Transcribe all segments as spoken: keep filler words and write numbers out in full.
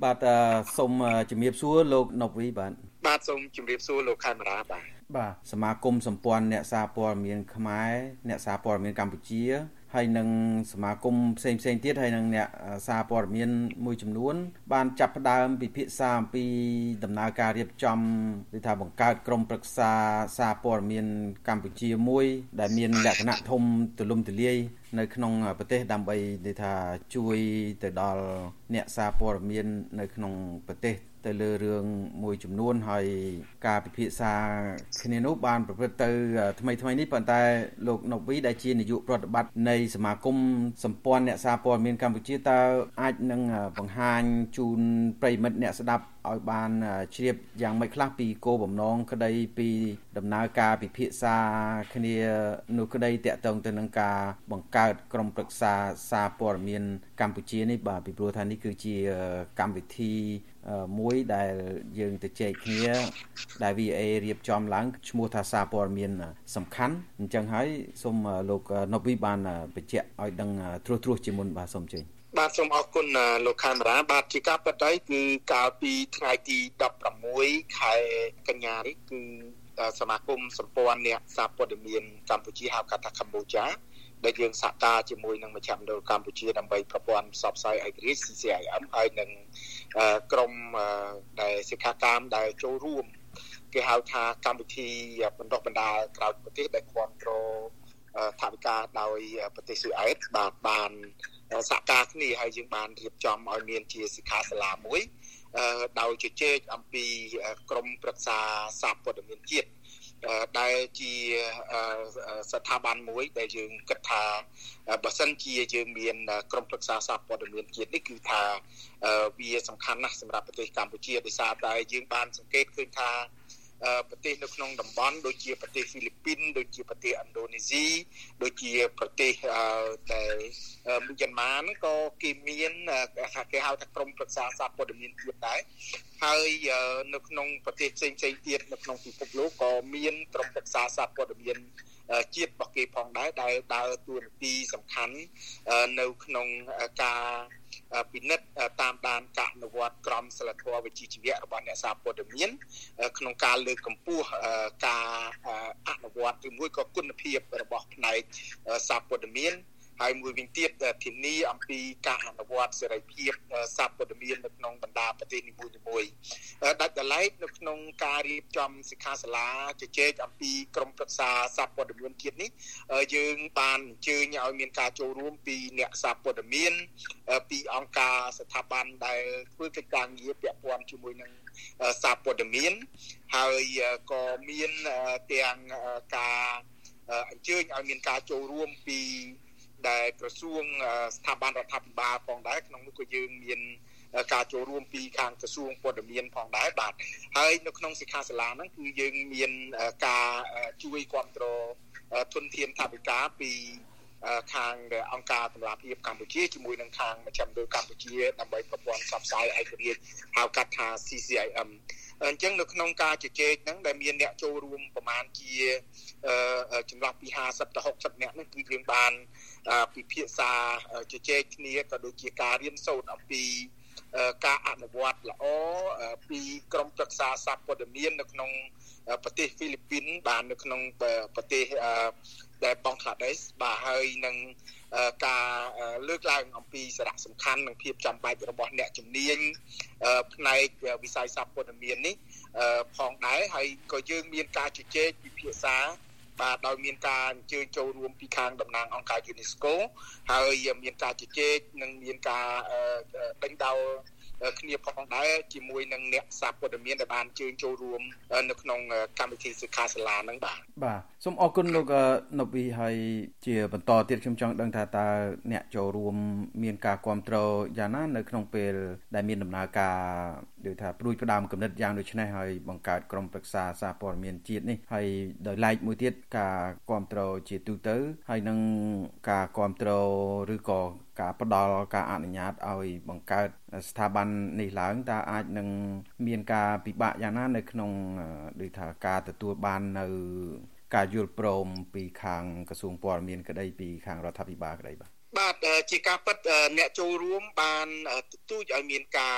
បាទសូមជំរាបសួរលោកណូវីបាទបាទសូមជម្រាបសួរលោកខេមរាបាទបាទសមាគមសម្ព័ន្ធអ្នកសារព័ត៌មានខ្មែរអ្នកសារព័ត៌មានកម្ពុជាហើយនឹងសមាគមផ្សេងផ្សេងទៀតហើយនឹងអ្នកសារព័ត៌មានមួយចំនួនបានចាប់ផ្ដើមពិភាក្សាអំពីដំណើរការរៀបចំឬថាបង្កើតក្រុមប្រឹក្សាសារព័ត៌មានកម្ពុជាមួយដែលមានលក្ខណៈធំទូលំទូលាយនៅក្នុងប្រទេសដើម្បីនិយាយថាជួយទៅដល់អ្នកសារព័ត៌មាននៅក្នុងប្រទេសទៅលើរឿងមួយចំនួនហើយការពិភាក្សាគ្នានោះបានប្រព្រឹត្តទៅថ្មីថ្មីនេះប៉ុន្តែលោកណូវីដែលជានាយកប្រតិបត្តិនៃសមាគមសម្ព័ន្ធអ្នកសារព័ត៌មានកម្ពុជាតើអាចនឹងបង្ហាញជូនប្រិយមិត្តអ្នកស្ដាប់ឲ្យបានជ្រាបយ៉ាងម៉េចខ្លះពីគោលបំណងក្តីពីដំណើរការពិភាក្សាគ្នានោះក្តីតាក់ទងទៅនឹងការបង្កើតក្រុមប្រឹក្សាសារព័ត៌មានកម្ពុជានេះបាទពីព្រោះថានេះគឺជាកម្មវិធីមួយដែលយើងទៅជែកគ្នាដែល វី เอ រៀបចំឡើងឈ្មោះថាសារព័ត៌មានសំខាន់អញ្ចឹងហើយសូមលោកណូវីបានបញ្ជាក់ឲ្យដឹងត្រួសត្រាសជាមុនបាទសូមជើញបាទសូមអរគុណលោកខេមរាបាទជាការពិតហើយគឺកាលពីថ្ងៃទីដប់ប្រាំមួយខែកញ្ញានេះគឺសមាគមសម្ព័ន្ធអ្នកសារព័ត៌មានកម្ពុជាហៅកាត់ថាកម្ពុជាដែលយើងសហការជាមួយនឹងមជ្ឈមណ្ឌលកម្ពុជាដើម្បីប្រព័ន្ធផ្សព្វផ្សាយឯករាជ្យ ซี ซี ไอ เอ็ม ហើយនឹងក្រុមដែលសិក្ខាកាមដែលចូលរួមគេហៅថាកម្មវិធីបណ្ដុះបណ្ដាលក្រៅប្រទេសដែលគ្រប់គ្រងថវិកាដោយប្រទេសស៊ុយអែតបាទបានសហការគ្នាហើយយើងបានរៀបចំឲ្យមានជាសិក្ខាសាលាមួយដោយជជែកអំពីក្រុមប្រឹក្សាសារព័ត៌មានជាតិដែលជាស្ថាប័នមួយដែលយើងគិតថាបើសិនជាយើងមានក្រុមប្រឹក្សាសារព័ត៌មានជាតិនេះគឺថាវាសំខាន់ណាស់សម្រាប់ប្រទេសកម្ពុជាដោយសារតែយើងបានសង្កេតឃើញថាប្រទេសនៅក្នុងតំបន់ដូចជាប្រទេសហ្វីលីពីនដូចជាប្រទេសឥណ្ឌូនេស៊ីដូចជាប្រទេសដែលមីយ៉ាន់ម៉ាហ្នឹងក៏គេមានគេហៅថាក្រុមប្រឹក្សាសារព័ត៌មានជាតិដែរហើយនៅក្នុងប្រទេសផ្សេងៗទៀតនៅក្នុងពិភពលោកក៏មានក្រុមប្រឹក្សាសារព័ត៌មានជាតិរបស់គេផងដែរដែលដើរតួនាទីសំខាន់នៅក្នុងការពិនិត្យតាមដានការអនុវត្តក្រមសីលធម៌វិជ្ជាជីវៈរបស់អ្នកសារព័ត៌មានក្នុងការលើកកម្ពស់ការអនុវត្តឬមួយក៏គុណភាពរបស់ផ្នែកសារព័ត៌មានហើយមួយវិញទៀតធានាអំពីការអនុវត្តសេរីភាពសារព័ត៌មាននៅក្នុងបណ្ដាប្រទេសនីមួយៗដាច់ដライនៅក្នុងការរៀបចំសិក្ខាសាលាជជែកអំពីក្រុមប្រឹក្សាសារព័ត៌មានជាតិនេះយើងបានអញ្ជើញឲ្យមានការចូលរួមពីអ្នកសារព័ត៌មានពីអង្គការស្ថាប័នដែលធ្វើកិច្ចការងារពាក់ព័ន្ធជាមួយនឹងសារព័ត៌មានហើយក៏មានទាំងការអញ្ជើញឲ្យមានការចូលរួមពីដែលក្រសួងស្ថាប័នរដ្ឋាភិបាលផងដែរក្នុងនោះក៏យើងមានការចូលរួមពីខាងក្រសួងព័ត៌មានផងដែរបាទហើយនៅក្នុងសិក្ខាសាលាហ្នឹងគឺយើងមានការជួយគ្រប់គ្រងធនធានថវិកាពីខាងអង្គការសម្រាប់ភាពកម្ពុជាជាមួយនឹងខាងមជ្ឈមណ្ឌលកម្ពុជាដើម្បីប្រព័ន្ធផ្សព្វផ្សាយឯករាជ្យហៅកាត់ថា ซี ซี ไอ เอ็ม អញ្ចឹងនៅក្នុងការជជែកហ្នឹងដែលមានអ្នកចូលរួមប្រមាណជាចន្លោះពីห้าสิบទៅหกสิบនាក់ហ្នឹងគឺយើងបានពិភាក្សាជជែកគ្នាក៏ដូចជាការរៀនសូត្រអំពីការអនុវត្តល្អពីក្រុមប្រឹក្សាសារព័ត៌មាននៅក្នុងប្រទេសហ្វីលីពីនបាននៅក្នុងប្រទេសដែលបង់ក្លាដេសបាទហើយនឹងការលើកឡើងអំពីសារៈសំខាន់និងភាពចាំបាច់របស់អ្នកជំនាញផ្នែកវិស័យសារព័ត៌មាននេះផងដែរហើយក៏យើងមានការជជែកពិភាក្សាបាទដោយមានការអញ្ជើញចូលរួមពីខាងតំណាងអង្គការ UNESCO ហើយមានការជជែកនិងមានការដេញដោលគ្នាផងដែរជាមួយនឹងអ្នកសារព័ត៌មានដែលបានជើញចូលរួមនៅក្នុងកម្មវិធីសិក្ខាសាលាហ្នឹងបាទបាទសូមអរគុណលោកណូវីហើយជាបន្តទៀតខ្ញុំចង់ដឹងថាតើអ្នកចូលរួមមានការគ្រប់គ្រងយ៉ាងណានៅក្នុងពេលដែលមានដំណើរការដូចថាព្រួយផ្ដើមគំនិតយ៉ាងដូចនេះហើយបង្កើតក្រុមប្រឹក្សាសារព័ត៌មានជាតិនេះហើយដោយឡែកមួយទៀតការគ្រប់គ្រងជាទូទៅហើយនឹងការគ្រប់គ្រងឬក៏ការផ្ដល់ការអនុញ្ញាតឲ្យបង្កើតស្ថាប័ននេះឡើងតើអាចនឹងមានការពិបាកយ៉ាងណានៅក្នុងដូចថាការទទួលបាននៅការយល់ព្រមពីខាងក្រសួងព័ត៌មានក្តីពីខាងរដ្ឋាភិបាលក្តីបាទបាទជាការពិតអ្នកចូលរួមបានទទូចឲ្យមានការ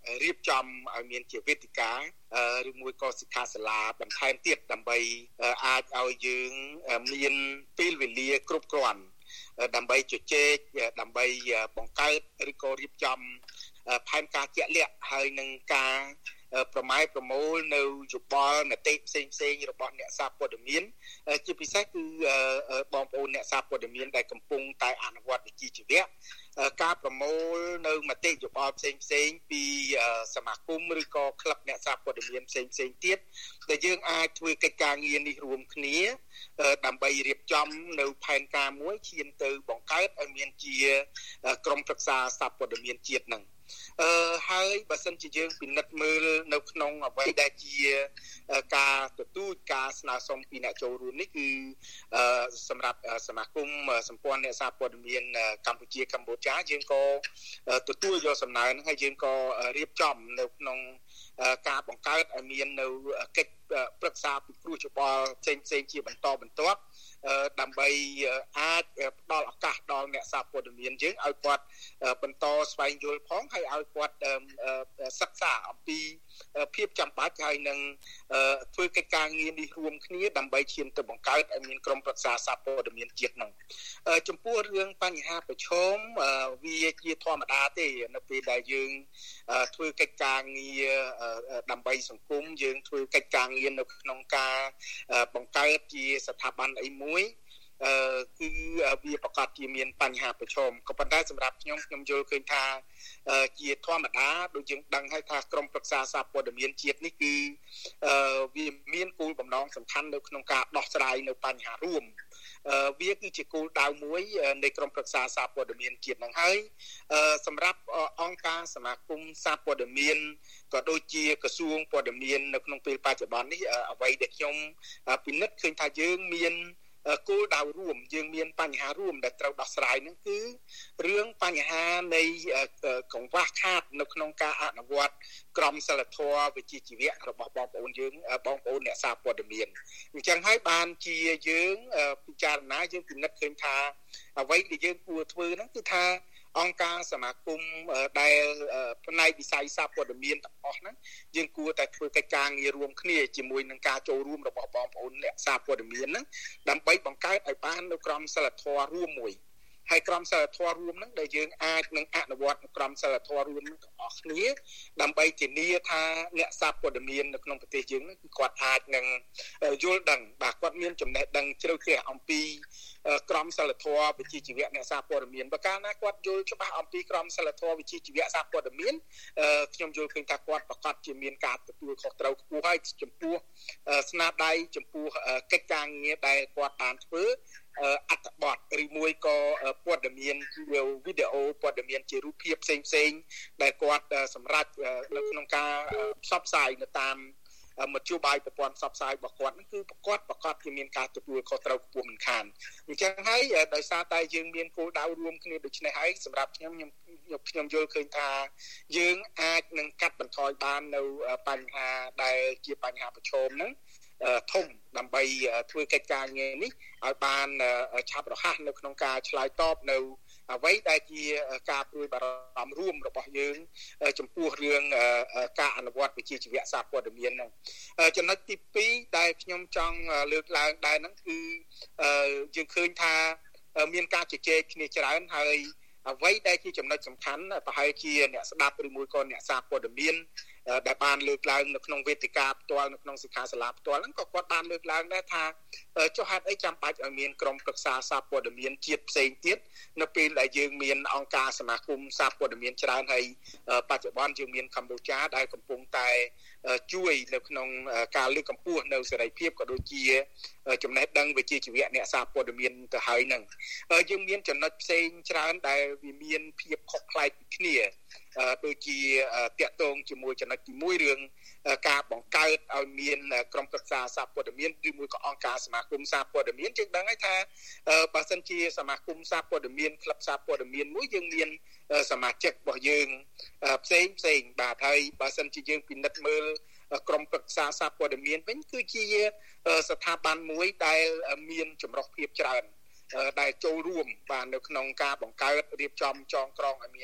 រៀបចំឲ្យមានជាវេទិកាឬមួយក៏សិក្ខាសាលាបន្ថែមទៀតដើម្បីអាចឲ្យយើងមានពេលវេលាគ្រប់គ្រាន់ដើម្បីជជែកដើម្បីបង្កើតឬក៏រៀបចំផែនការជាក់លាក់ហើយនឹងការប្រម៉ែប្រមូលនៅយោបល់មតិផ្សេងផ្សេងរបស់អ្នកសារព័ត៌មានជាពិសេសគឺបងប្អូនអ្នកសារព័ត៌មានដែលកំពុងតែអនុវត្តវិជ្ជាជីវៈការប្រមូលនៅមតិយោបល់ផ្សេងផ្សេងពីសមាគមឬក៏ក្លឹបអ្នកសារព័ត៌មានផ្សេងផ្សេងទៀតដែលយើងអាចធ្វើកិច្ចការងារនេះរួមគ្នាដើម្បីរៀបចំនៅផែនការមួយឈានទៅបង្កើតឲ្យមានជាក្រុមប្រឹក្សាសារព័ត៌មានជាតិនឹងអឺហើយបើសិនជាយើងពិនិត្យមើលនៅក្នុងអ្វីដែលជាការទទូចការស្នើសុំពីអ្នកចូលរួមនេះគឺសម្រាប់សមាគមសម្ព័ន្ធអ្នកសារព័ត៌មានកម្ពុជាកម្ពុជាយើងក៏ទទួលយកសំណើនឹងហើយយើងក៏រៀបចំនៅក្នុងការបង្កើតឲ្យមាននៅកិច្ចប្រឹក្សាពិគ្រោះយោបល់ផ្សេងផ្សេងជាបន្តបន្ទាប់ដើម្បីអាចផ្ដល់ឱកាសដល់អ្នកសារព័ត៌មានយើងឲ្យគាត់បន្តស្វែងយល់ផងហើយឲ្យគាត់សិក្សាអំពីភាពចាំបាច់ហើយនឹងធ្វើកិច្ចការងារនេះរួមគ្នាដើម្បីឈានទៅបង្កើតឲ្យមានក្រុមប្រឹក្សាសារព័ត៌មានជាតិនឹងចំពោះរឿងបញ្ហាប្រឈមវាជាធម្មតាទេនៅពេលដែលយើងធ្វើកិច្ចការងារដើម្បីសង្គមយើងធ្វើកិច្ចការងារនៅក្នុងការបង្កើតជាស្ថាប័នអីមួយអឺគឺវាប្រកាសជាមានបញ្ហាប្រឈមក៏ប៉ុន្តែសម្រាប់ខ្ញុំខ្ញុំយល់ឃើញថាជាធម្មតាដូចយើងដឹងហើយថាក្រមប្រឹក្សាសារព័ត៌មានជាតិនេះគឺវាមានគោលបំណងសំខាន់នៅក្នុងការដោះស្រាយនៅបញ្ហារួមវាគឺជាគោលដៅមួយនៃក្រមប្រឹក្សាសារព័ត៌មានជាតិនឹងហើយសម្រាប់អង្គការសមាគមសារព័ត៌មានក៏ដូចជាក្រសួងព័ត៌មាននៅក្នុងពេលបច្ចុប្បន្ននេះអ្វីដែលខ្ញុំពិនិត្យឃើញថាយើងមានគោលដៅរួមយើងមានបញ្ហារួមដែលត្រូវដោះស្រាយហ្នឹងគឺរឿងបញ្ហានៃកង្វះខាតនៅក្នុងការអនុវត្តក្រមសីលធម៌វិជ្ជាជីវៈរបស់បងប្អូនយើងបងប្អូនអ្នកសារព័ត៌មានអញ្ចឹងហើយបានជាយើងពិចារណាយើងពិនិត្យឃើញថាអ្វីដែលយើងគួរធ្វើហ្នឹងគឺថាអង្គការសមាគមដែលផ្នែកវិស័យសារព័ត៌មានទាំងអស់ហ្នឹងយើងគួរតែធ្វើកិច្ចការងាររួមគ្នាជាមួយនឹងការចូលរួមរបស់បងប្អូនអ្នកសារព័ត៌មានហ្នឹងដើម្បីបង្កើតឲ្យបាននូវក្រមសីលធម៌រួមមួយហើយក្រមសីលធម៌រួមហ្នឹងដែលយើងអាចនឹងអនុវត្តក្រមសីលធម៌រួមទាំងអស់គ្នាដើម្បីធានាថាអ្នកសារព័ត៌មាននៅក្នុងប្រទេសយើងហ្នឹងគឺគាត់អាចនឹងយល់ដឹងបាទគាត់មានចំណេះដឹងជ្រៅជ្រះអំពីក្រមសីលធម៌វិជ្ជាជីវៈអ្នកសារព័ត៌មានបើកាលណាគាត់យល់ច្បាស់អំពីក្រមសីលធម៌វិជ្ជាជីវៈសារព័ត៌មានខ្ញុំយល់ឃើញថាគាត់ប្រកាសជាមានការទទួលខុសត្រូវខ្ពស់ហើយចំពោះស្នាដៃចំពោះកិច្ចការងារដែលគាត់បានធ្វើអត្ថបទឬមួយក៏ព័ត៌មានវីដេអូព័ត៌មានជារូបភាពផ្សេងផ្សេងដែលគាត់សម្រាប់នៅក្នុងការផ្សព្វផ្សាយនៅតាមមធ្យោបាយប្រព័ន្ធផ្សព្វផ្សាយរបស់គាត់ហ្នឹងគឺប្រកាសប្រកាសជាមានការទទួលខុសត្រូវខ្ពស់មិនខានអញ្ចឹងហើយដោយសារតែយើងមានគោលដៅរួមគ្នាដូច្នេះហើយសម្រាប់ខ្ញុំខ្ញុំខ្ញុំយល់ឃើញថាយើងអាចនឹងកាត់បន្ថយបាននៅបញ្ហាដែលជាបញ្ហាប្រឈមហ្នឹងធំដើម្បីធ្វើកិច្ចការងារនេះឲ្យបានឆាប់រហ័សនៅក្នុងការឆ្លើយតបនៅអ្វីដែលជាការព្រួយបារម្ភរួមរបស់យើងចំពោះរឿងការអនុវត្តវិជ្ជាជីវៈសារព័ត៌មានហ្នឹងចំណុចទីពីរដែលខ្ញុំចង់លើកឡើងដែរហ្នឹងគឺយើងឃើញថាមានការជជែកគ្នាច្រើនហើយអ្វីដែលជាចំណុចសំខាន់ប្រហែលជាអ្នកស្ដាប់ឬមួយក៏អ្នកសារព័ត៌មានដែលបានលើកឡើងនៅក្នុងវេទិកាផ្ទាល់នៅក្នុងសិក្ខាសាលាផ្ទាល់ហ្នឹងក៏គាត់បានលើកឡើងដែរថាចុះហេតុអីចាំបាច់ឲ្យមានក្រុមប្រឹក្សាសារព័ត៌មានជាតិផ្សេងទៀតនៅពេលដែលយើងមានអង្គការសមាគមសារព័ត៌មានច្រើនហើយបច្ចុប្បន្នយើងមានកម្ពុជាដែលកំពុងតែជួយនៅក្នុងការលើកកម្ពស់នៅសេរីភាពក៏ដូចជាចំណេះដឹងវិជ្ជាជីវៈអ្នកសារព័ត៌មានទៅហើយហ្នឹងយើងមានចំណុចផ្សេងច្រើនដែលវាមានភាពខុសប្លែកពីគ្នាដូចជាតាក់ទងជាមួយចំណុចទីមួយរឿងការបង្កើតឲ្យមានក្រុមប្រឹក្សាសារព័ត៌មានឬមួយក៏អង្គការសមាគមសារព័ត៌មានយើងដឹងហើយថាបើសិនជាសមាគមសារព័ត៌មានក្លឹបសារព័ត៌មានមួយយើងមានសមាជិករបស់យើងផ្សេងផ្សេងបាទហើយបើសិនជាយើងពិនិត្យមើលក្រុមប្រឹក្សាសារព័ត៌មានវិញគឺជាស្ថាប័នមួយដែលមានចម្រុះភាពច្រើនដែលចូលរួមបាននៅក្នុងការបង្កើតរៀបចំចងក្រងឲ្យមាន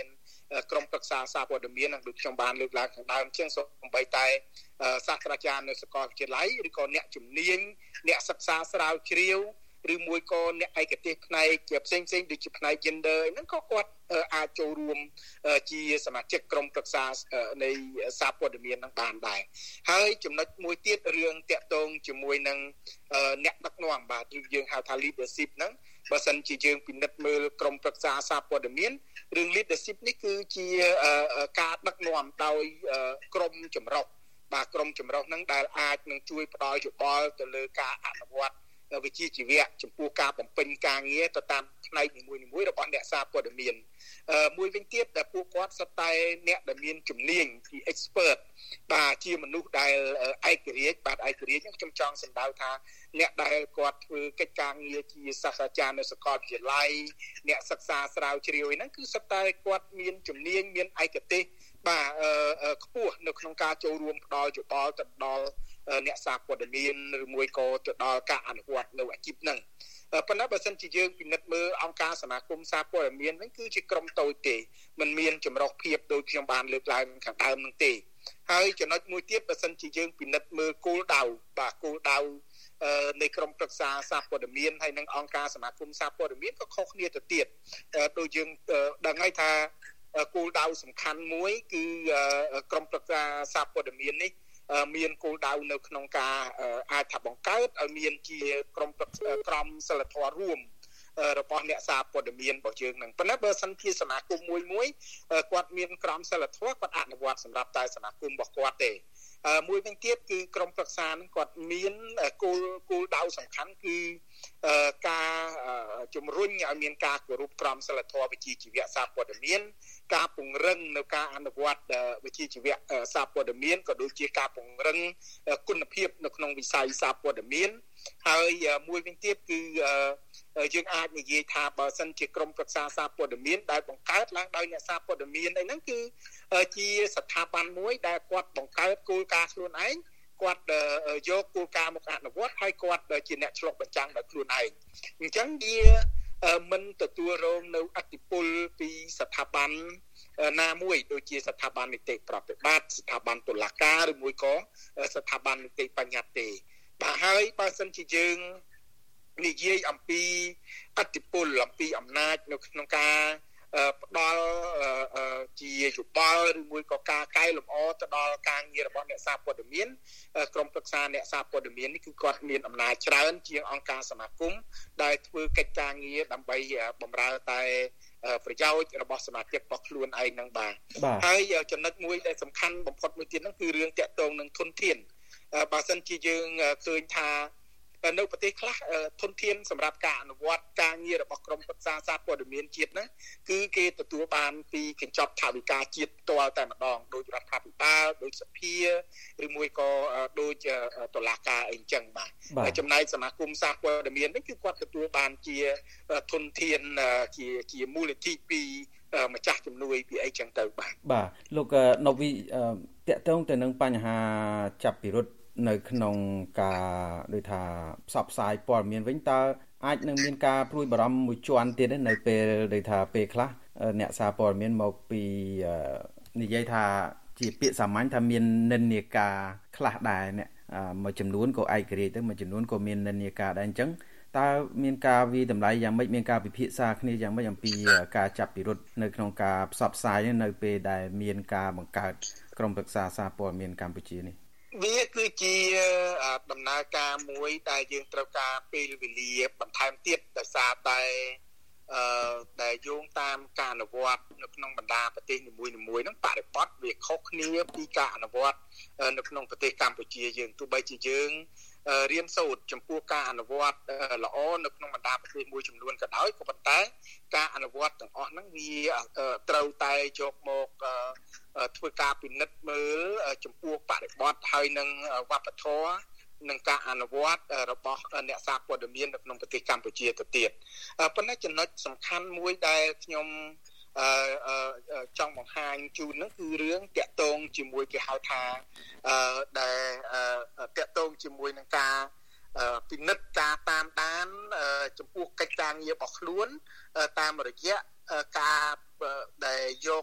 ក្រុមប្រឹក្សាសារព័ត៌មាននិងដូចខ្ញុំបានលើកឡើងខាងដើមជាងសូម្បីតែសាស្ត្រាចារ្យនៅសាកលវិទ្យាល័យឬក៏អ្នកជំនាញអ្នកសិក្សាស្រាវជ្រាវឬមួយក៏អ្នកឯកទេសផ្នែកផ្សេងផ្សេងដូចជាផ្នែក gender ហ្នឹងក៏គាត់អាចចូលរួមជាសមាជិកក្រុមប្រឹក្សានៃសារព័ត៌មាននឹងបានដែរហើយចំណុចមួយទៀតរឿងតាក់ទងជាមួយនឹងអ្នកដឹកនាំបាទយើងហៅថា leadership ហ្នឹងបើសិនជាយើងពិនិត្យមើលក្រុមប្រឹក្សាសារព័ត៌មានរឿង leadership នេះគឺជាការដឹកនាំដោយក្រុមចម្រុះបាទក្រុមចម្រុះហ្នឹងដែលអាចនឹងជួយផ្ដល់យោបល់ទៅលើការអនុវត្តវិជ្ជាជីវៈចំពោះការបំពេញការងារទៅតាមផ្នែកនីមួយៗរបស់អ្នកសារព័ត៌មានមួយវិញទៀតដែលពួកគាត់សុទ្ធតែអ្នកដែលមានជំនាញជា expert បាទជាមនុស្សដែលឯករាជ្យបាទឯករាជ្យខ្ញុំចង់សម្ដៅថាអ្នកដែលគាត់ធ្វើកិច្ចការងារជាសាស្ត្រាចារ្យនៅសាកលវិទ្យាល័យអ្នកសិក្សាស្រាវជ្រាវហ្នឹងគឺសុទ្ធតែគាត់មានជំនាញមានឯកទេសបាទខ្ពស់នៅក្នុងការចូលរួមផ្ដល់យោបល់ទៅដល់អ្នកសារព័ត៌មានឬមួយក៏ទៅដល់ការអនុវត្តនៅអាជីពហ្នឹងប៉ុន្តែបើសិនជាយើងពិនិត្យមើលអង្គការសមាគមសារព័ត៌មានហ្នឹងគឺជាក្រុមតូចទេมันមានចម្រុះភាពដូចខ្ញុំបានលើកឡើងខាងដើមហ្នឹងទេហើយចំណុចមួយទៀតបើសិនជាយើងពិនិត្យមើលគោលដៅបាទគោលដៅនៃក្រុមប្រឹក្សាសារព័ត៌មានហើយនិងអង្គការសមាគមសារព័ត៌មានក៏ខុសគ្នាទៅទៀតដូចយើងដឹងហើយថាគោលដៅសំខាន់មួយគឺក្រុមប្រឹក្សាសារព័ត៌មាននេះមានគោលដៅនៅក្នុងការអាចថាបង្កើតឲ្យមានជាក្រុមក្រុមសិលធម៌រួមរបស់អ្នកសារព័ត៌មានរបស់យើងនឹងប៉ុន្តែបើសិនជាសមាគមមួយមួយគាត់មានក្រុមសិលធម៌គាត់អនុវត្តសម្រាប់តែសមាគមរបស់គាត់ទេមួយវិញទៀតគឺក្រុមប្រឹក្សានឹងគាត់មានគោលគោលដៅសំខាន់គឺការជំរុញឲ្យមានការគោរពក្រមសីលធម៌វិជ្ជាជីវៈសារព័ត៌មានការពង្រឹងនៅការអនុវត្តវិជ្ជាជីវៈសារព័ត៌មានក៏ដូចជាការពង្រឹងគុណភាពនៅក្នុងវិស័យសារព័ត៌មានហើយមួយវិញទៀតគឺយើងអាចនិយាយថាបើសិនជាក្រុមប្រឹក្សាសារព័ត៌មានដែលបង្កើតឡើងដោយអ្នកសារព័ត៌មានអីហ្នឹងគឺជាស្ថាប័នមួយដែលគាត់បង្កើតគោលការណ៍ខ្លួនឯងគាត់យកគោលការណ៍មកអនុវត្តហើយគាត់ជាអ្នកឆ្លុះបញ្ចាំងដោយខ្លួនឯងអញ្ចឹងវាមិនទទួលរងនៅអធិបុលពីស្ថាប័នណាមួយដូចជាស្ថាប័ននីតិប្រតិបត្តិស្ថាប័នតុលាការឬមួយក៏ស្ថាប័ននីតិបញ្ញត្តិទេបាទហើយបើសិនជាយើងនិយាយអំពីអធិបុលអំពីអំណាចនៅក្នុងការផ្ដល់ជាយោបល់ឬមួយក៏ការកែលម្អទៅដល់ការងាររបស់អ្នកសារព័ត៌មានក្រុមប្រឹក្សាអ្នកសារព័ត៌មាននេះគឺគាត់មានអំណាចច្រើនជាងអង្គការសមាគមដែលធ្វើកិច្ចការងារដើម្បីបម្រើតែប្រយោជន៍របស់សមាជិករបស់ខ្លួនឯងនឹងបាទហើយចំណុចមួយដែលសំខាន់បំផុតមួយទៀតហ្នឹងគឺរឿងតាក់ទងនឹងធនធានបើសិនជាយើងឃើញថានៅប្រទេសខ្លះធនធានសម្រាប់ការអនុវត្តការងាររបស់ក្រមប្រឹក្សាសារព័ត៌មានជាតិហ្នឹងគឺគេទទួលបានពីកញ្ចប់ថវិកាជាតិផ្ទាល់តែម្ដងដោយរដ្ឋាភិបាលដោយសភាឬមួយក៏ដោយតុលាការអីចឹងបាទហើយចំណែកសមាគមសារព័ត៌មាននេះគឺគាត់ទទួលបានជាធនធានជាជាមូលនិធិពីម្ចាស់ជំនួយពីអីចឹងទៅបាទបាទលោកណូវីតាក់ទងទៅនឹងបញ្ហាចាប់ពិរុទ្ធនៅក្នុងការដូចថាផ្សព្វផ្សាយព័ត៌មានវិញតើអាចនឹងមានការព្រួយបារម្ភមួយជាន់ទៀតនៅពេលដូចថាពេលខ្លះអ្នកសារព័ត៌មានមកពីនិយាយថាជាពាក្យសាមញ្ញថាមាននិន្នាការខ្លះដែរអ្នកមួយចំនួនក៏ឯករាជ្យទៅមួយចំនួនក៏មាននិន្នាការដែរអញ្ចឹងតើមានការវិតម្លៃយ៉ាងម៉េចមានការពិភាក្សាគ្នាយ៉ាងម៉េចអំពីការចាប់ពិរុទ្ធនៅក្នុងការផ្សព្វផ្សាយនៅពេលដែលមានការបង្កើតក្រុមប្រឹក្សាសារព័ត៌មានកម្ពុជានេះវាគឺជាដំណើរការមួយដែលយើងត្រូវការពេលវេលាបន្ថែមទៀតដោយសារតែអឺដែលយោងតាមការអនុវត្តនៅក្នុងបណ្ដាប្រទេសនីមួយៗហ្នឹងបរិបទវាខុសគ្នាពីការអនុវត្តនៅក្នុងប្រទេសកម្ពុជាយើងទោះបីជាយើងរៀនសូត្រចំពោះការអនុវត្តល្អនៅក្នុងបណ្ដាប្រទេសមួយចំនួនក៏ដោយក៏ប៉ុន្តែការអនុវត្តទាំងអស់ហ្នឹងវាត្រូវតែយកមកធ្វើការពិនិត្យមើលចំពោះបរិបទហើយនឹងវប្បធម៌នឹងការអនុវត្តរបស់អ្នកសារព័ត៌មាននៅក្នុងប្រទេសកម្ពុជាទៅទៀតប៉ុន្តែចំណុចសំខាន់មួយដែលខ្ញុំអឺចង់បង្ហាញជូនហ្នឹងគឺរឿងតាក់ទងជាមួយគេហៅថាអឺដែលតាក់ទងជាមួយនឹងការពិនិត្យការតាមដានចំពោះកិច្ចការងាររបស់ខ្លួនតាមរយៈការដែលយក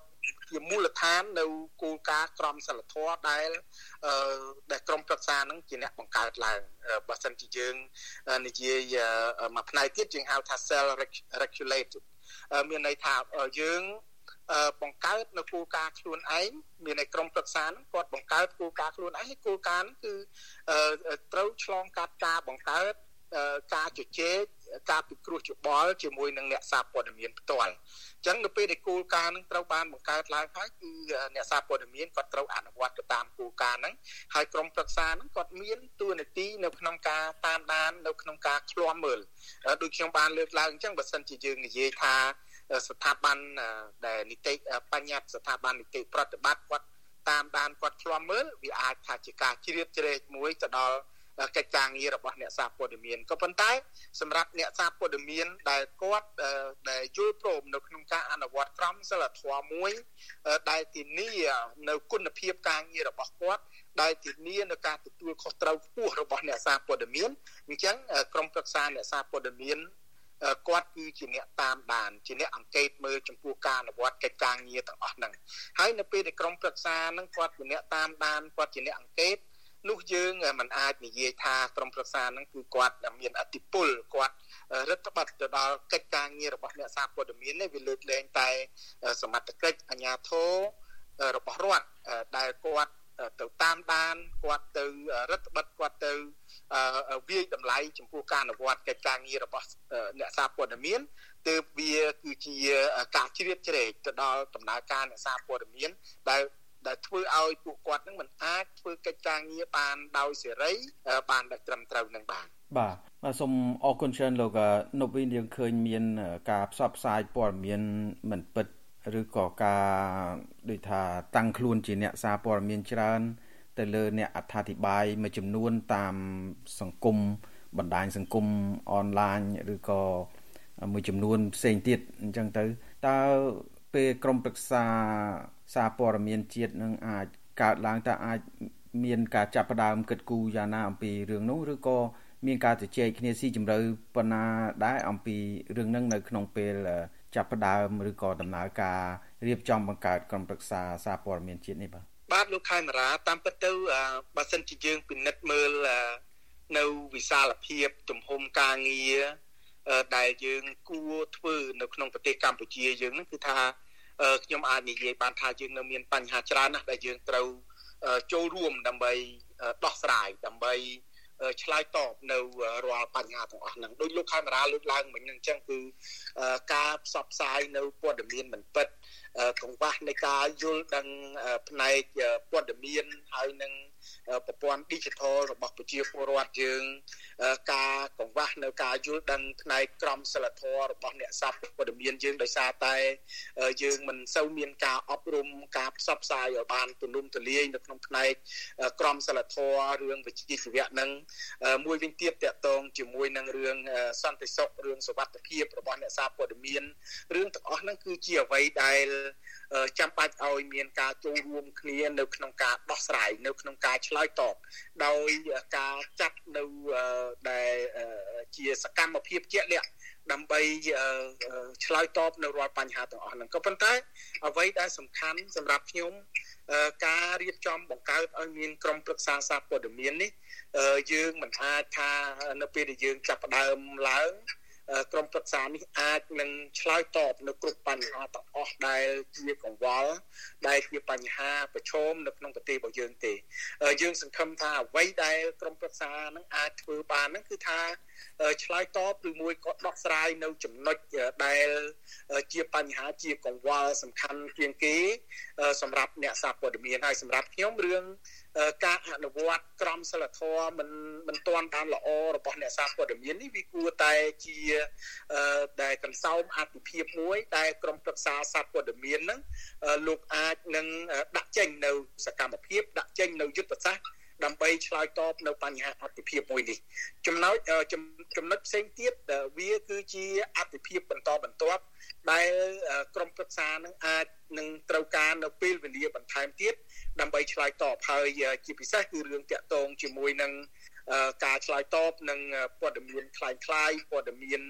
ជាមូលដ្ឋាននៅគោលការណ៍ក្រមសីលធម៌ដែលដែលក្រមប្រឹក្សានឹងជាអ្នកបង្កើតឡើងបើសិនជាយើងនិយាយមួយផ្នែកទៀតយើងហៅថា self regulated មានន័យថាយើងបង្កើតនៅគោលការណ៍ខ្លួនឯងមានในក្រមប្រឹក្សាហ្នឹងគាត់បង្កើតគោលការណ៍ខ្លួនឯងហើយគោលការណ៍គឺត្រូវឆ្លងកាត់ការបង្កើតការជជែកការពិគ្រោះយោបល់ជាមួយនឹងអ្នកសារព័ត៌មានផ្ទាល់អញ្ចឹងនៅពេលដែលគោលការណ៍ហ្នឹងត្រូវបានបង្កើតឡើងហើយគឺអ្នកសារព័ត៌មានគាត់ត្រូវអនុវត្តទៅតាមគោលការណ៍ហ្នឹងហើយក្រុមប្រឹក្សាហ្នឹងគាត់មានតួនាទីនៅក្នុងការតាមដាននៅក្នុងការឃ្លាំមើលដូចខ្ញុំបានលើកឡើងអញ្ចឹងបើសិនជាយើងនិយាយថាស្ថាប័នដែលនីតិបញ្ញត្តិស្ថាប័ននីតិប្រតិបត្តិគាត់តាមដានគាត់ឃ្លាំមើលវាអាចថាជាការជ្រៀតជ្រែកមួយទៅដល់កិច្ចការងាររបស់អ្នកសារព័ត៌មានក៏ប៉ុន្តែសម្រាប់អ្នកសារព័ត៌មានដែលគាត់ដែលយល់ព្រមនៅក្នុងការអនុវត្តក្រមសីលធម៌មួយដែលធានានៅគុណភាពការងាររបស់គាត់ដែលធានានៅការទទួលខុសត្រូវខ្ពស់របស់អ្នកសារព័ត៌មានអញ្ចឹងក្រុមប្រឹក្សាអ្នកសារព័ត៌មានគាត់គឺជាអ្នកតាមដានជាអ្នកអង្កេតមើលចំពោះការអនុវត្តកិច្ចការងារទាំងអស់ហ្នឹងហើយនៅពេលដែលក្រុមប្រឹក្សាហ្នឹងគាត់ជាអ្នកតាមដានគាត់ជាអ្នកអង្កេតនោះយើងមិនអាចនិយាយថាក្រុមប្រឹក្សាហ្នឹងគឺគាត់មានអធិបុលគាត់រដ្ឋបတ်ទៅដល់កិច្ចការងាររបស់អ្នកសារព័ត៌មាននេះវាលើកលែងតែសមត្ថកិច្ចអាជ្ញាធររបស់រដ្ឋដែលគាត់ទៅតាមដានគាត់ទៅរដ្ឋបတ်គាត់ទៅវាយតម្លៃចំពោះការអនុវត្តកិច្ចការងាររបស់អ្នកសារព័ត៌មានទើបវាគឺជាការជ្រៀតជ្រែកទៅដល់ដំណើរការអ្នកសារព័ត៌មានដែលដែលធ្វើឲ្យពួកគាត់នឹងមិនអាចធ្វើកិច្ចការងារបានដោយសេរីបានដោយត្រឹមត្រូវនឹងបានបាទបាទសូមអរគុណច្រើនលោកនប់វិញយើងឃើញមានការផ្សព្វផ្សាយព័ត៌មានមិនពិតឬក៏ការដូចថាតាំងខ្លួនជាអ្នកសារព័ត៌មានច្រើនទៅលើអ្នកអត្ថាធិប្បាយមួយចំនួនតាមសង្គមបណ្ដាញសង្គមអនឡាញឬក៏មួយចំនួនផ្សេងទៀតអញ្ចឹងទៅតើពេលក្រុមប្រឹក្សាសារព័ត៌មានជាតិនឹងអាចកើតឡើងតើអាចមានការចាប់ផ្ដើមគិតគូរយ៉ាងណាអំពីរឿងនោះឬក៏មានការជជែកគ្នាស៊ីជម្រៅប៉ុណ្ណាដែរអំពីរឿងហ្នឹងនៅក្នុងពេលចាប់ផ្ដើមឬក៏ដំណើរការរៀបចំបង្កើតក្រុមប្រឹក្សាសារព័ត៌មានជាតិនេះបាទបាទលោកខេមរាតាមពិតទៅបើសិនជាយើងពិនិត្យមើលនៅវិសាលភាពទំហំការងារដែលយើងគួរធ្វើនៅក្នុងប្រទេសកម្ពុជាយើងហ្នឹងគឺថាខ្ញុំអាចនិយាយបានថាយើងនៅមានបញ្ហាច្រើនណាស់ដែលយើងត្រូវចូលរួមដើម្បីដោះស្រាយដើម្បីឆ្លើយតបនៅរាល់បញ្ហាទាំងអស់ហ្នឹងដោយលោកខេមរាលើកឡើងមិញហ្នឹងអញ្ចឹងគឺការផ្សព្វផ្សាយនៅព័ត៌មានមិនពិតកង្វះនៃការយល់ដឹងផ្នែកព័ត៌មានហើយនឹងប្រព័ន្ធ digital របស់ប្រជាពលរដ្ឋយើងការកង្វះនៅការយល់ដឹងផ្នែកក្រមសីលធម៌របស់អ្នកសារព័ត៌មានយើងដោយសារតែយើងមិនសូវមានការអប់រំការផ្សព្វផ្សាយឲ្យបានទូលំទូលាយនៅក្នុងផ្នែកក្រមសីលធម៌រឿងវិជ្ជាជីវៈនឹងមួយវិញទៀតតកតងជាមួយនឹងរឿងសន្តិសុខរឿងសុវត្ថិភាពរបស់អ្នកសារព័ត៌មានរឿងទាំងអស់ហ្នឹងគឺជាអ្វីដែលចាំបាច់ឲ្យមានការចូលរួមគ្នានៅក្នុងការដោះស្រាយនៅក្នុងការឆ្លើយតបដោយការចាត់នៅដែលជាសកម្មភាពជាក់លាក់ដើម្បីឆ្លើយតបនៅរាល់បញ្ហាទាំងអស់ហ្នឹងក៏ប៉ុន្តែអ្វីដែលសំខាន់សម្រាប់ខ្ញុំការរៀបចំបង្កើតឲ្យមានក្រុមប្រឹក្សាសារព័ត៌មាននេះយើងមិនអាចថានៅពេលដែលយើងចាប់ផ្ដើមឡើងក្រុមប្រឹក្សានេះអាចនឹងឆ្លើយតបនៅគ្រប់បញ្ហាទាំងអស់ដែលជាកង្វល់ដែលជាបញ្ហាប្រឈមនៅក្នុងប្រទេសរបស់យើងទេយើងសង្ឃឹមថាអ្វីដែលក្រុមប្រឹក្សានឹងអាចធ្វើបានហ្នឹងគឺថាឆ្លើយតបឬមួយក៏ដោះស្រាយនៅចំណុចដែលជាបញ្ហាជាកង្វល់សំខាន់ជាងគេសម្រាប់អ្នកសារព័ត៌មានហើយសម្រាប់ខ្ញុំរឿងការអនុវត្តក្រមសីលធម៌មិនមិនទាន់បានល្អរបស់អ្នកសារព័ត៌មាននេះវាគួរតែជាដែលកន្សោមអត្ថភាពមួយដែលក្រុមប្រឹក្សាសារព័ត៌មានហ្នឹងលោកអាចនឹងដាក់ចេញនៅសកម្មភាពដាក់ចេញនៅយុទ្ធសាស្ត្រដើម្បីឆ្លើយតបនៅបញ្ហាអត្ថភាពមួយនេះចំណុចចំណុចផ្សេងទៀតវាគឺជាអត្ថភាពបន្តបន្ទាប់ដែលក្រុមប្រឹក្សានឹងអាចនឹងត្រូវការនៅពេលវេលាបន្ថែមទៀតដើម្បីឆ្លើយតបហើយជាពិសេសគឺរឿងតាក់ទងជាមួយនឹងការឆ្លើយតបនឹងព័ត៌មានคล้ายៗព័ត៌មាន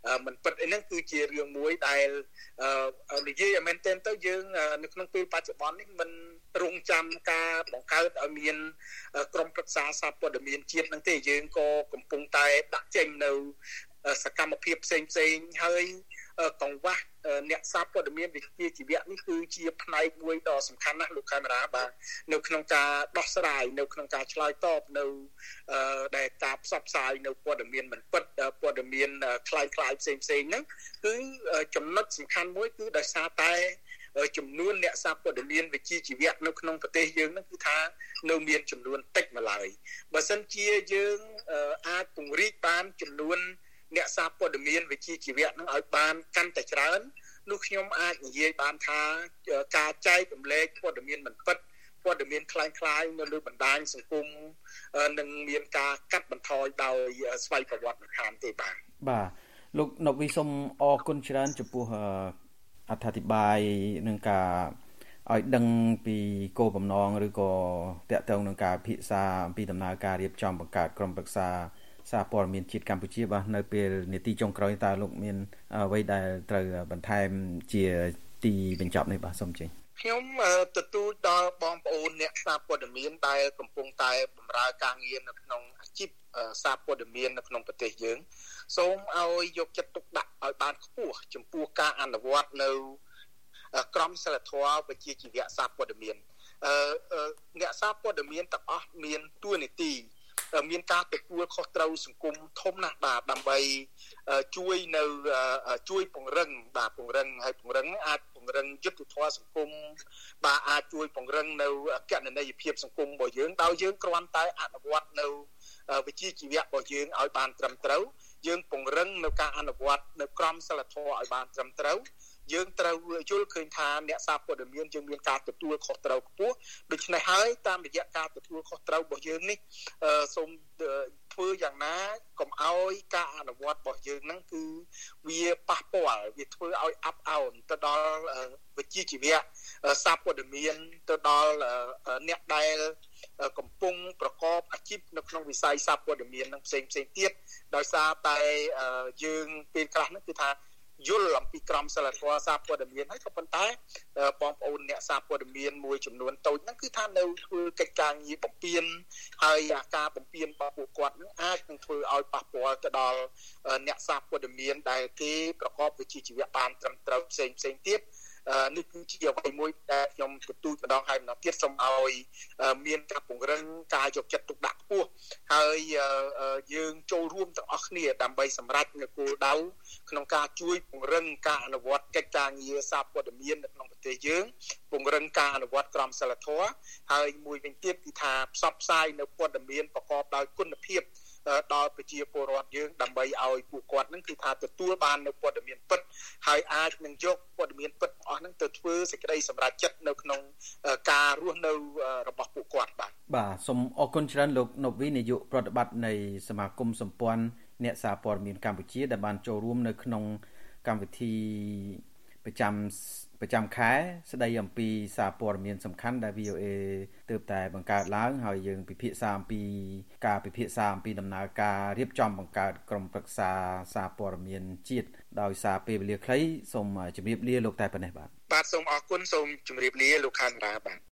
មិនពិតអីហ្នឹងគឺជារឿងមួយដែលនិយាយឲ្យមែនទែនទៅយើងនៅក្នុងពេលបច្ចុប្បន្ននេះមិនរងចាំការបង្កើតឲ្យមានក្រុមប្រឹក្សាសារព័ត៌មានជាតិហ្នឹងទេយើងក៏កំពុងតែដាក់ចេញនៅសកម្មភាពផ្សេងផ្សេងហើយកង្វះអ្នកសារព័ត៌មានវិជ្ជាជីវៈនេះគឺជាផ្នែកមួយដ៏សំខាន់ណាស់លោកកាមេរ៉ាបាទនៅក្នុងការដោះស្រាយនៅក្នុងការឆ្លើយតបនៅដែលការផ្សព្វផ្សាយនៅព័ត៌មានមិនពិតព័ត៌មានคล้ายៗផ្សេងផ្សេងហ្នឹងគឺចំណុចសំខាន់មួយគឺដោយសារតែចំនួនអ្នកសារព័ត៌មានវិជ្ជាជីវៈនៅក្នុងប្រទេសយើងហ្នឹងគឺថានៅមានចំនួនតិចម្ល៉េះបើសិនជាយើងអាចពង្រីកបានចំនួនអ្នកសារព័ត៌មានវិជ្ជាជីវៈនឹងឲ្យបានកាន់តែច្រើននោះខ្ញុំអាចនិយាយបានថាការចែករំលែកព័ត៌មានមិនពិតព័ត៌មានคล้ายៗនៅលើបណ្ដាញសង្គមនឹងមានការកាត់បន្ថយដោយស្វ័យប្រវត្តិខាងទេបាទបាទលោកណូវីសូមអរគុណច្រើនចំពោះអត្ថាធិប្បាយនឹងការឲ្យដឹងពីគោលបំណងឬក៏តាក់ទងនឹងការពិភាក្សាអំពីដំណើរការរៀបចំបង្កើតក្រុមប្រឹក្សាសារព័ត៌មានជាតិកម្ពុជាបាទនៅពេលនាទីចុងក្រោយតើលោកមានអ្វីដែលត្រូវបន្ថែមជាទីបញ្ចប់នេះបាទសូមជឿខ្ញុំទទូចដល់បងប្អូនអ្នកសារព័ត៌មានដែលកំពុងតែបម្រើការងារនៅក្នុងអាជីពសារព័ត៌មាននៅក្នុងប្រទេសយើងសូមឲ្យយកចិត្តទុកដាក់ឲ្យបានខ្ពស់ចំពោះការអនុវត្តនៅក្រមសីលធម៌វិជ្ជាជីវៈសារព័ត៌មានអ្នកសារព័ត៌មានទាំងអស់មានតួនាទីមានការទទួលខុសត្រូវសង្គមធំណាស់បាទដើម្បីជួយនៅជួយពង្រឹងបាទពង្រឹងហើយពង្រឹងអាចពង្រឹងយុត្តិធម៌សង្គមបាទអាចជួយពង្រឹងនៅកណន័យភាពសង្គមរបស់យើងដោយយើងគ្រាន់តែអនុវត្តនៅវិជ្ជាជីវៈរបស់យើងឲ្យបានត្រឹមត្រូវយើងពង្រឹងនៅការអនុវត្តនៅក្រមសីលធម៌ឲ្យបានត្រឹមត្រូវយើងត្រូវយល់ឃើញថាអ្នកសារព័ត៌មានយើងមានការទទួលខុសត្រូវខ្ពស់ដូច្នេះហើយតាមរយៈការទទួលខុសត្រូវរបស់យើងនេះសូមធ្វើយ៉ាងណាកុំឲ្យការអនុវត្តរបស់យើងហ្នឹងគឺវាប៉ះពាល់វាធ្វើឲ្យអាប់អោនទៅដល់វិជ្ជាជីវៈសារព័ត៌មានទៅដល់អ្នកដែលកំពុងប្រកបអាជីពនៅក្នុងវិស័យសារព័ត៌មាននឹងផ្សេងផ្សេងទៀតដោយសារតែយើងពេលខ្លះហ្នឹងគឺថាយល់អំពីក្រមសីលធម៌សារព័ត៌មានហើយក៏ប៉ុន្តែបងប្អូនអ្នកសារព័ត៌មានមួយចំនួនតូចហ្នឹងគឺថានៅធ្វើកិច្ចការងារបំពេញហើយអាការបំពេញរបស់ពួកគាត់ហ្នឹងអាចនឹងធ្វើឲ្យប៉ះពាល់ទៅដល់អ្នកសារព័ត៌មានដែលគេប្រកបវិជ្ជាជីវៈបានត្រឹមត្រូវផ្សេងផ្សេងទៀតនេះគឺជាអ្វីមួយដែលខ្ញុំទទូចម្ដងហើយម្ដងទៀតសូមឲ្យមានការពង្រឹងការយកចិត្តទុកដាក់ខ្ពស់ហើយយើងចូលរួមទាំងអស់គ្នាដើម្បីសម្រេចនូវគោលដៅក្នុងការជួយពង្រឹងការអនុវត្តកិច្ចការងារសារព័ត៌មាននៅក្នុងប្រទេសយើងពង្រឹងការអនុវត្តក្រមសីលធម៌ហើយមួយវិញទៀតគឺថាផ្សព្វផ្សាយនៅព័ត៌មានប្រកបដោយគុណភាពដល់ប្រជាពលរដ្ឋយើងដើម្បីឲ្យពួកគាត់នឹងគឺថាទទួលបាននៅព័ត៌មានពិតហើយអាចនឹងយកព័ត៌មានពិតអស់ហ្នឹងទៅធ្វើសេចក្តីសម្រេចចិត្តនៅក្នុងការរស់នៅរបស់ពួកគាត់បាទបាទសូមអរគុណច្រើនលោកណូវីនាយកប្រតិបត្តិនៃសមាគមសម្ព័ន្ធអ្នកសារព័ត៌មានកម្ពុជាដែលបានចូលរួមនៅក្នុងកម្មវិធីប្រចាំប្រចាំខែស្ដីអំពីសារព័ត៌មានសំខាន់ដែល វី អូ អេ ទើបតែបង្កើតឡើងហើយយើងពិភាក្សាអំពីការពិភាក្សាអំពីដំណើរការរៀបចំបង្កើតក្រុមប្រឹក្សាសារព័ត៌មានជាតិដោយសារពេលវេលាខ្លីសូមជម្រាបលាលោកតែប៉ុណ្ណេះបាទបាទសូមអរគុណសូមជម្រាបលាលោកខានរាបាទ